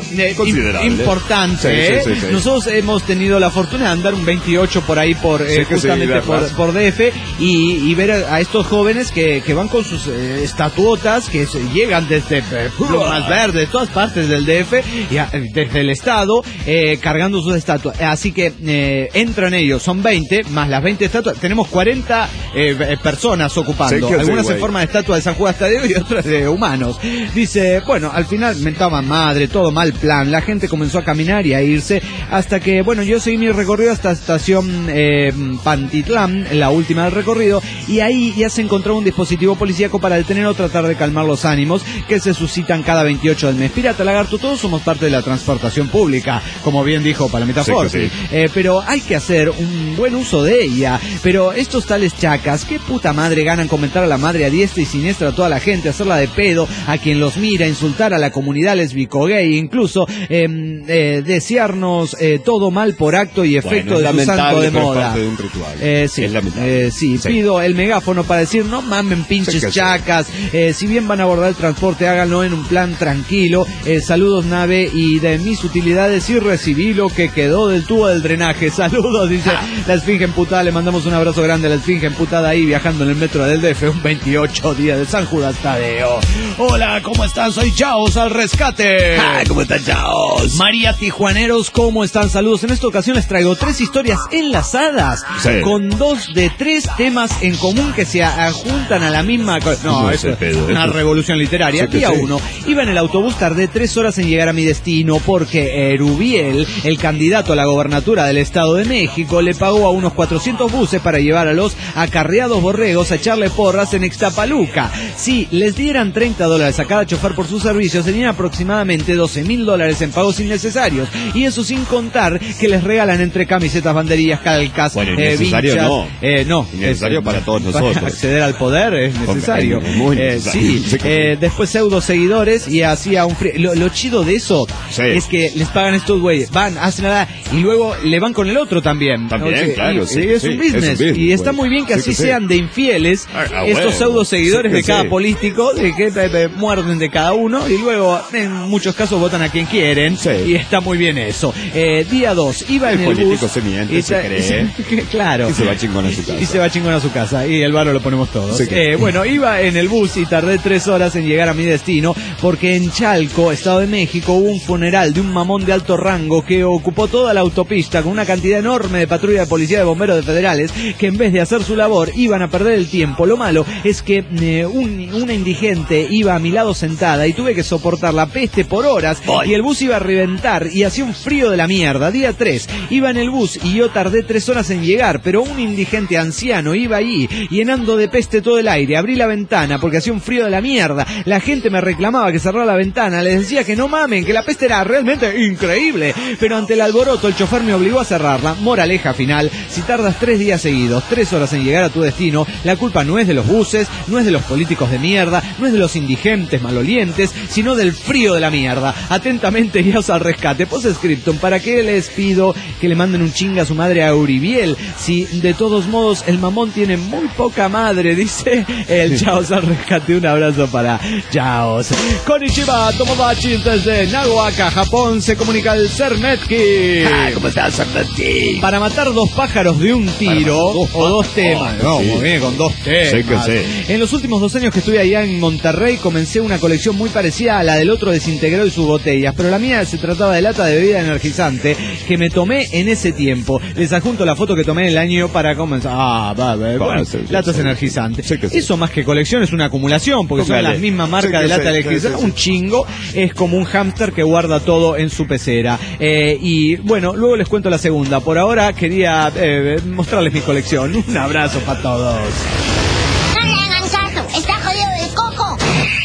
importante. Sí. Nosotros hemos tenido la fortuna de andar un 28 por ahí justamente por DF y ver a estos jóvenes que van con sus estatuotas que llegan desde Plumas Verdes, todas partes del DF y desde el estado cargando sus estatuas. Así que entran ellos, son 20 más las 20 estatuas. Tenemos 40 personas ocupando, algunas en forma de estatua de San Judas Tadeo y otras de humanos. Dice, bueno, al final mentaban madre, todo mal plan, la gente comenzó a caminar y a irse hasta que, bueno, yo seguí mi recorrido hasta estación Pantitlán, la última del recorrido, y ahí ya se encontró un dispositivo policíaco para detener o tratar de calmar los ánimos que se suscitan cada 28 del mes. Pirata Lagarto, todos somos parte de la transportación pública, como bien dijo Palomita Forti, pero hay que hacer un buen uso de ella. Pero estos tales chacas, qué puta madre ganan comentar a la madre a diestra y siniestra a toda la gente, hacerla de pedo a quien los mira, insultar a la comunidad lesbico gay, incluso desearnos todo mal por acto y efecto de su santo de moda. De un ritual. Sí, pido el megáfono para decir, no mamen pinches chacas, si bien van a abordar el transporte, háganlo en un plan tranquilo. Saludos, nave, y de mis utilidades y recibí lo que quedó del tubo del drenaje. Saludos, dice la Esfinge Emputada. Le mandamos un abrazo grande a la Esfinge Emputada ahí viajando en el metro del DF, un 28 día de San Judas Tadeo. Hola, ¿cómo están? Soy Chaos al rescate. ¿Cómo están, Chaos? María Tijuaneros, ¿cómo están? Saludos. En esta ocasión les traigo 3 historias enlazadas con 2 de 3 temas en común que se adjuntan a la misma... No, eso es una revolución literaria. Día 1. Iba en el autobús, tardé 3 horas en llegar a mi destino porque Erubiel, el candidato a la gobernatura del Estado de México, le pagó a unos 400 buses para llevar a los acarreados borregos a echarle porras en Ixtapaluca. Si les dieran $30 a cada chofer por sus servicios, serían aproximadamente $12,000 en pagos innecesarios. Y eso sin contar que les regalan entre camisetas, banderillas, calcas, innecesario vinchas. No. Innecesario para todos nosotros. Para acceder al poder es necesario. Muy necesario. Después pseudo seguidores y hacía un lo chido de eso es que les pagan estos güeyes, van, hacen nada y luego le van con el otro también. Claro. Es un business. Y está muy bien que así sean de infieles estos pseudo seguidores de cada político, de que muerden de cada uno y luego en muchos casos votan a quien quieren y está muy bien eso. Día 2, iba en el bus. El político se miente, se cree. Claro. Y se va chingón a su casa. Y se va chingón a su casa y el varo lo ponemos todos. Bueno, iba en el bus y tardé 3 horas en llegar a mi destino porque en Chalco, Estado de México, hubo un funeral de un mamón de alto rango que ocupó toda la autopista con una cantidad enorme de patrulla de policía, de bomberos, de federales, que en vez de hacer su labor iban a perder el tiempo. Lo malo es que una indigente iba a mi lado sentada y tuve que soportar la peste por horas y el bus iba a reventar y hacía un frío de la mierda. Día 3, iba en el bus y yo tardé 3 horas en llegar, pero un indigente anciano iba ahí llenando de peste todo el aire. Abrí la ventana porque hacía un frío de la mierda. La gente me reclamaba que cerrara la ventana, les decía que no mamen, que la peste era realmente increíble, pero ante el alboroto el chofer me obligó a cerrarla. Moraleja final: si tardas 3 días seguidos, 3 horas en llegar a tu destino, la culpa no no es de los buses, no es de los políticos de mierda, no es de los indigentes malolientes, sino del frío de la mierda. Atentamente, guías al rescate. Postscriptum, ¿para qué les pido que le manden un chinga a su madre a Uribiel? Si de todos modos el mamón tiene muy poca madre, dice el Chaos al rescate. Un abrazo para Chaos. Konnichiwa, Tomodachi, desde Nagoaka, Japón, se comunica el Cernetki. ¿Cómo estás, Cernetki? Para matar dos pájaros de un tiro, o dos temas. No, muy bien, con dos temas. Sí que sí. En los últimos 2 años que estuve allá en Monterrey, comencé una colección muy parecida a la del otro desintegrado y sus botellas, pero la mía se trataba de lata de bebida energizante que me tomé en ese tiempo. Les adjunto la foto que tomé en el año para comenzar. Latas energizantes. Sí. Eso más que colección es una acumulación, porque son las mismas marcas de lata energizante. Un chingo, es como un hámster que guarda todo en su pecera. Y bueno, luego les cuento la segunda. Por ahora quería mostrarles mi colección. Un abrazo para todos. No le hagan caso, está jodido del coco.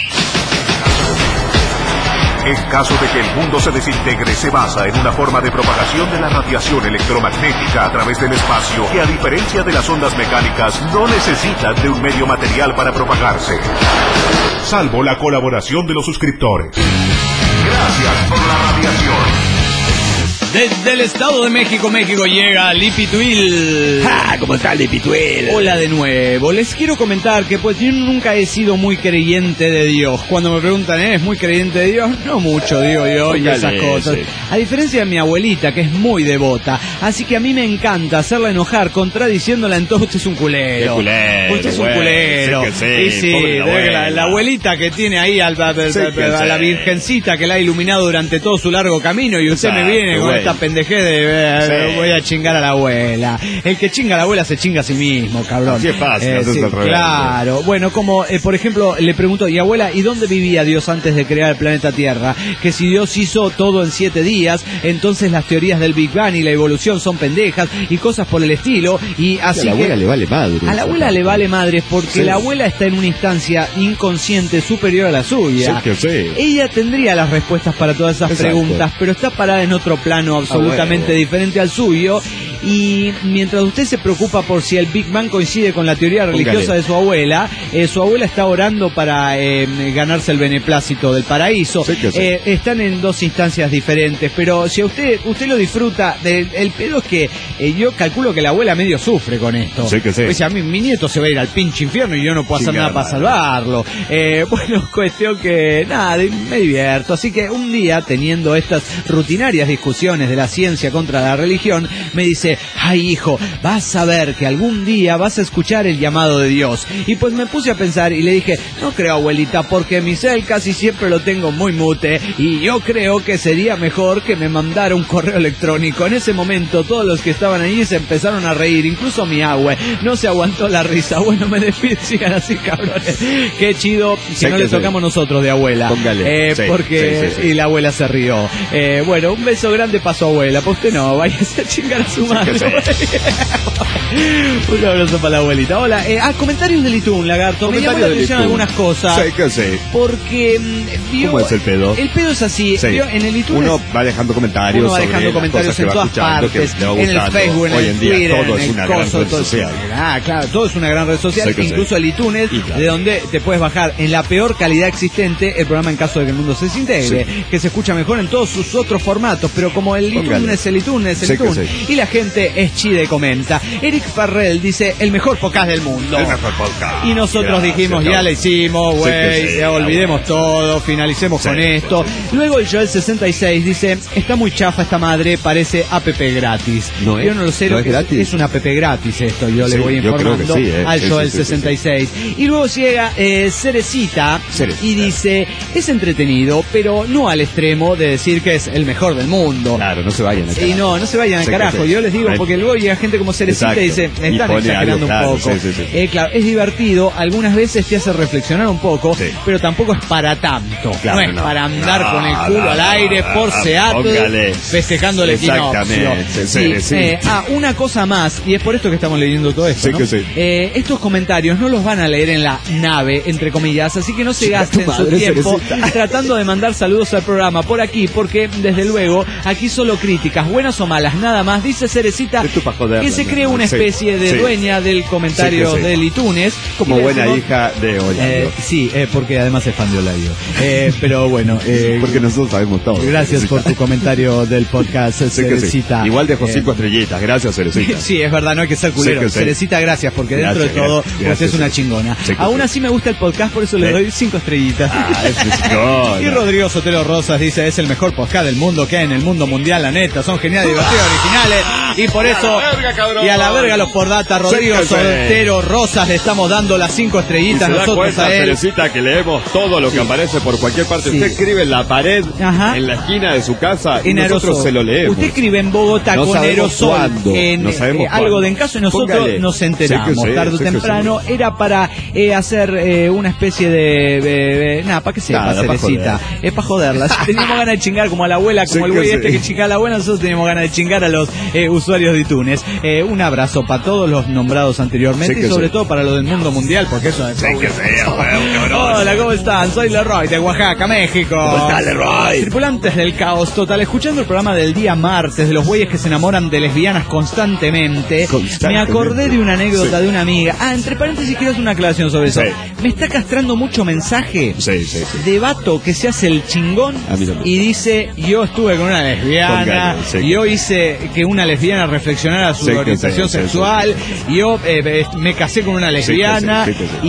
En caso de que el mundo se desintegre, se basa en una forma de propagación de la radiación electromagnética a través del espacio que, a diferencia de las ondas mecánicas, no necesitan de un medio material para propagarse, salvo la colaboración de los suscriptores. Gracias por la radiación. Desde el Estado de México, llega Lipi Tuil. ¿Cómo está Lipi Tuil? Hola de nuevo. Les quiero comentar que pues yo nunca he sido muy creyente de Dios. Cuando me preguntan, ¿es muy creyente de Dios? No mucho, digo yo, y esas cosas. Sí. A diferencia de mi abuelita, que es muy devota. Así que a mí me encanta hacerla enojar contradiciéndola en todo. Usted es un culero. Usted es un culero. Sí, la abuelita que tiene ahí a la virgencita que la ha iluminado durante todo su largo camino, y usted me viene con esta pendejez de voy a chingar a la abuela. El que chinga a la abuela se chinga a sí mismo, cabrón. Así es fácil, sí, claro. Bueno, como por ejemplo le pregunto, y abuela, ¿y dónde vivía Dios antes de crear el planeta Tierra? Que si Dios hizo todo en 7 días, entonces las teorías del Big Bang y la evolución son pendejas y cosas por el estilo. Y así a la abuela le vale madre. A la abuela le vale madre porque la abuela está en una instancia inconsciente superior a la suya. Ella tendría las respuestas para todas esas preguntas, pero está parada en otro plano absolutamente diferente al suyo. Y mientras usted se preocupa por si el Big Bang coincide con la teoría religiosa de su abuela está orando para ganarse el beneplácito del paraíso. Están en 2 instancias diferentes, pero si a usted lo disfruta, el pedo es que yo calculo que la abuela medio sufre con esto. Pues a mí, mi nieto se va a ir al pinche infierno y yo no puedo hacer nada para salvarlo. Bueno, cuestión que nada, me divierto. Así que un día, teniendo estas rutinarias discusiones de la ciencia contra la religión, me dice: ay, hijo, vas a ver que algún día vas a escuchar el llamado de Dios. Y pues me puse a pensar y le dije: no creo, abuelita, porque mi cel casi siempre lo tengo muy mute y yo creo que sería mejor que me mandara un correo electrónico. En ese momento todos los que estaban allí se empezaron a reír, incluso mi abue. No se aguantó la risa. Bueno, me despido, sigan así, cabrones. Qué chido que no le tocamos nosotros de abuela. Porque y la abuela se rió. Bueno, un beso grande para su abuela. Pues usted no, váyase a chingar a su madre. Un abrazo para la abuelita. Hola, comentarios del iTunes, Lagarto. Me llamó la atención algunas cosas. Porque ¿cómo es el pedo? El pedo es así. En el iTunes uno va dejando comentarios. Uno va dejando comentarios en todas partes. En el Facebook, en el Twitter, todo es una gran red social. Claro, todo es una gran red social. Incluso el iTunes, de donde te puedes bajar en la peor calidad existente el programa en caso de que el mundo se desintegre, que se escucha mejor en todos sus otros formatos, pero como el iTunes, y la gente es chida y comenta. Eric Farrell dice: el mejor podcast del mundo. El mejor podcast. Y nosotros dijimos: ya lo hicimos, güey, olvidemos todo, finalicemos con esto. Luego el Joel66 dice: está muy chafa esta madre, parece app gratis. Yo no lo sé, ¿no es gratis? Es una app gratis esto, yo le voy informando al Joel66. Y luego llega Cerecita y dice: es entretenido, pero no al extremo de decir que es el mejor del mundo. Claro, no se vayan al carajo. No se vayan al carajo. Yo les digo, porque luego llega gente como Cerecita y dice: están exagerando un poco. Claro, es divertido, algunas veces te hace reflexionar un poco, pero tampoco es para tanto. No es para andar con el culo al aire por Seattle festejando el equinoccio. Una cosa más, y es por esto que estamos leyendo todo esto, ¿no? Estos comentarios no los van a leer en la nave, entre comillas, así que no se gasten su tiempo tratando de mandar saludos al programa por aquí, porque desde luego aquí solo críticas, buenas o malas, nada más. Dice Cerecita: Cerecita, que se cree una especie de dueña del comentario del iTunes. Como buena hija de Olayo. Sí, porque además es fan de Olayo. Pero bueno. Porque nosotros sabemos todo. Gracias por tu comentario del podcast, Cerecita. Igual dejó 5 estrellitas. Gracias, Cerecita. Sí, es verdad, no hay que ser culero. Cerecita, gracias, porque dentro de todo pues es una chingona. Aún así me gusta el podcast, por eso le doy 5 estrellitas. Y Rodrigo Sotelo Rosas dice, es el mejor podcast del mundo que hay en el mundo mundial, la neta, son geniales, divertidos, originales, y por eso, y a la verga los por data, Rodrigo Sotelo Rosas, le estamos dando las 5 estrellitas nosotros a él. Cerecita, que leemos todo lo que aparece por cualquier parte. Usted escribe en la pared, en la esquina de su casa, y nosotros se lo leemos. Usted escribe en Bogotá con aerosol, en algo de en caso, y nosotros nos enteramos, tarde o temprano, era para hacer una especie de nada, para que sepa, Cerecita, es para joderla. Teníamos ganas de chingar como a la abuela, como el güey que chinga a la abuela, nosotros teníamos ganas de chingar a los usuarios de iTunes. Un abrazo para todos los nombrados anteriormente, y sobre todo para los del mundo mundial, porque eso es... Hola, ¿cómo están? Soy Leroy de Oaxaca, México. ¿Cómo está, Leroy? Tripulantes del caos total, escuchando el programa del día martes de los güeyes que se enamoran de lesbianas constantemente. Me acordé de una anécdota de una amiga. Entre paréntesis, quiero hacer una aclaración sobre eso. Me está castrando mucho mensaje de vato que se hace el chingón y dice, yo estuve con una lesbiana, yo hice que una lesbiana reflexionara su orientación sexual, yo me casé con una lesbiana,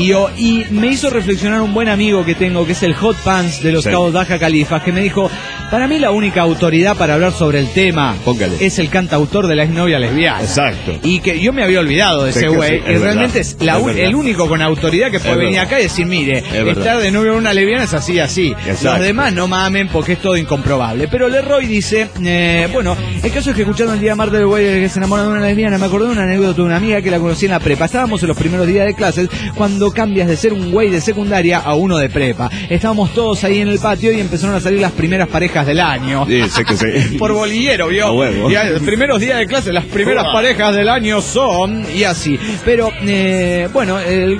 y me hizo reflexionar un buen amigo que tengo, que es el Hot Pants de los Cabos Baja Califas, que me dijo, para mí la única autoridad para hablar sobre el tema es el cantautor de la exnovia lesbiana. Exacto. Y que yo me había olvidado de ese güey, y realmente es el único con autoridad que puede venir acá y decir, mire, estar de novio con una lesbiana es así, así. Exacto. Los demás no mamen porque es todo incomprobable. Pero Leroy dice, bueno, el caso es que escuchando el día martes del güey que se enamora de una lesbiana, me acordé de una anécdota de una amiga que la conocí en la prepa. Estábamos en los primeros días de clases cuando cambias de ser un güey de secundaria a uno de prepa. Estábamos todos ahí en el patio y empezaron a salir las primeras parejas del año. Sí, sé que sí. Por bolillero, ¿vio? Y los primeros días de clase, las primeras parejas del año son, y así. Pero, bueno,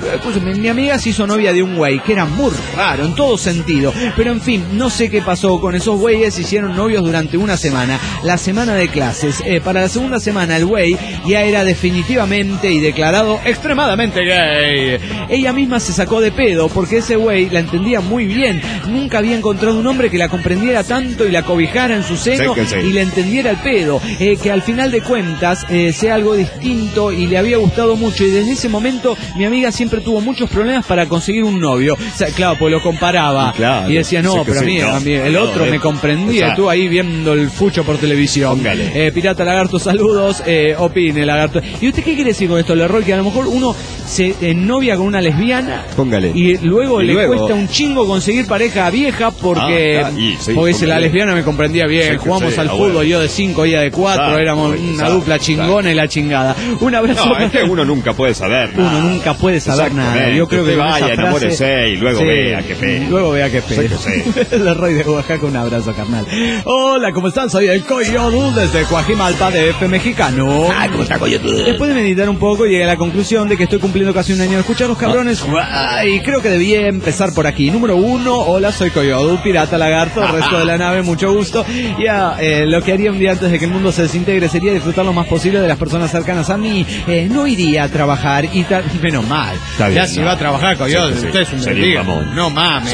mi amiga se hizo novia de un güey que era muy raro en todo sentido. Pero en fin, no sé qué pasó con esos güeyes, hicieron novios durante una semana, la semana de clases. Para la segunda semana el güey ya era definitivamente y declarado extremadamente gay. Ella misma se sacó de pedo porque ese güey la entendía muy bien. Nunca había encontrado un hombre que la comprendiera tanto y la cobijara en su seno y le entendiera el pedo. Que al final de cuentas sea algo distinto y le había gustado mucho. Y desde ese momento mi amiga siempre tuvo muchos problemas para conseguir un novio. O sea, claro, pues lo comparaba y decía, no, pero a mí el otro me comprendía. Tú ahí viendo el fucho por televisión. Pirata Lagarto, saludos. Opine, Lagarto. ¿Y usted qué quiere decir con esto, Leroy? Que a lo mejor uno se novia con una lesbiana y luego le cuesta un chingo conseguir pareja vieja porque la lesbiana me comprendía bien, jugamos al fútbol, yo de 5, ella de 4, éramos una dupla chingona y la chingada. Un abrazo. No, es que uno nunca puede saber nada. Uno nunca puede saber nada. Yo creo que vaya, enamórese y luego vea qué pe. Luego vea qué pe. El Rey de Oaxaca, un abrazo, carnal. Hola, ¿cómo están? Soy el Coyote desde Coajimalpa, DF mexicano. ¿Cómo está, Coyote? Después de meditar un poco, llegué a la conclusión de que estoy cumpliendo casi un año de escuchar los cabrones. Y creo que debía empezar por aquí. Número 1, hola, soy Coyote, pirata lagarto, el resto de la nave, mucho gusto. Ya, lo que haría un día antes de que el mundo se desintegre sería disfrutar lo más posible de las personas cercanas a mí. No iría a trabajar y tal. Menos mal. Ya si va a trabajar, Coyote, usted es un bendigo. No mames.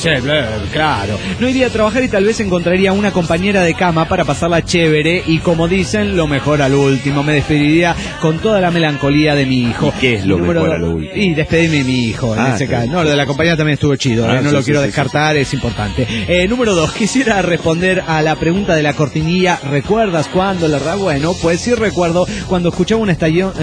Claro. No iría a trabajar y tal vez encontraría una compañera de cama para pasarla chévere y, como dicen, lo mejor al último. Me despediría con toda la melancolía de mi hijo. ¿Y qué es lo mejor al último? Y despedirme de mi hijo, en ese caso. No, lo de la compañía también estuvo chido, no lo quiero descartar, es importante. Número 2, quisiera responder a la pregunta de la cortinilla. ¿Recuerdas cuándo? La verdad, bueno, pues sí recuerdo cuando escuchaba una estación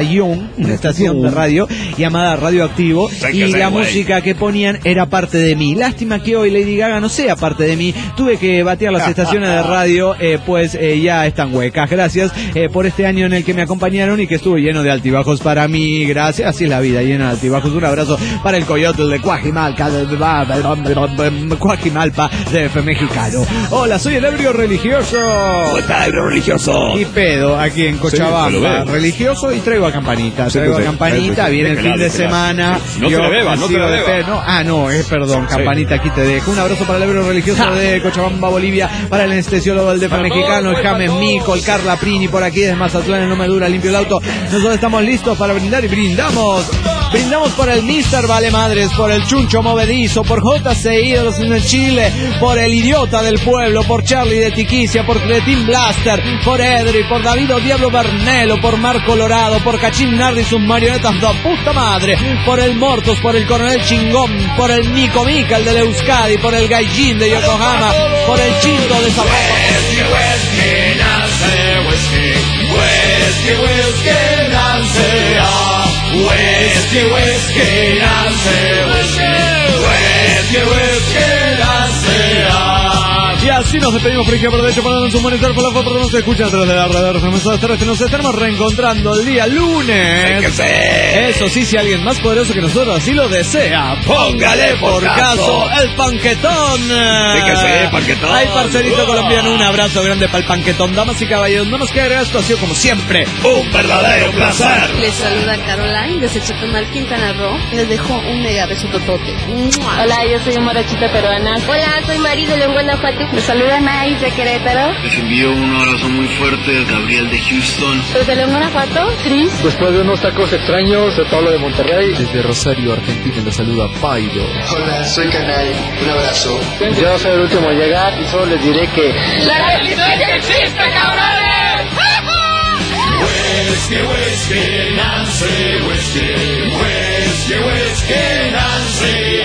de radio llamada Radioactivo y la música que ponían era parte de mí. Lástima que hoy Lady Gaga no sea parte de mí. Tuve que batear las estaciones de radio, pues ya están huecas. Gracias por este año en el que me acompañaron y que estuvo lleno de altibajos para mí. Gracias, así es la vida, llena de altibajos. Un abrazo para el Coyote de Coajimalpa, DF mexicano. Claro. Hola, soy el ebrio religioso. ¿Cómo está, ebrio religioso? Y pedo aquí en Cochabamba. Religioso y traigo a Campanita. Traigo a Campanita, viene el fin de semana. No te la bebas, no te la bebas. Perdón, Campanita, aquí te dejo. Un abrazo para el ebrio religioso de Cochabamba, Bolivia. Para el anestesiólogo del DF mexicano, el James Mico, el Carla Prini por aquí desde Mazatlán, el No Me Dura, limpio el auto. Nosotros estamos listos para brindar y brindamos. Brindamos por el Mr. Vale Madres, por el Chuncho Movedizo, por JC Ídolos en el Chile, por el Idiota del Pueblo, por Charlie de Tiquicia, por Cretin Blaster, por Edri, por David Diablo Bernelo, por Mar Colorado, por Cachín Nardi, sus marionetas de puta madre, por el Mortos, por el Coronel Chingón, por el Nico Mica, el de Euskadi, por el Gaijin de Yokohama, por el Chinto de Zapata. Y así nos despedimos por ejemplo, de hecho, poniendo en su monitor por la foto que nos escuchan a través de la red de mensajes terrestres. Nos estaremos reencontrando el día lunes. Eso sí, si alguien más poderoso que nosotros así lo desea, póngale por caso el panquetón. Panquetón. Ay, parcerito colombiano, un abrazo grande para el panquetón. Damas y caballeros, no nos queda esto, ha sido como siempre un verdadero placer. Les saluda Caroline desde Chetumal, Quintana Roo. Les dejo un mega beso totote. Hola, yo soy una morochita peruana. Hola, soy Mari de León, Guanajuato. Les saluda Nais de Querétaro. Les envío un abrazo muy fuerte, Gabriel de Houston. Desde León, Guanajuato, Cris. Después de unos tacos extraños, de Pablo de Monterrey. Desde Rosario, Argentina, les saluda Pairo. Hola, soy Canal. Un abrazo. Yo soy el último a llegar y solo les diré que... ¡La resistencia existe, cabrones! Whiskey, whiskey, Nancy, whiskey, whiskey, whiskey, Nancy.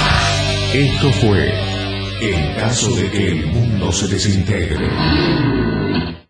Esto fue En caso de que el mundo se desintegre.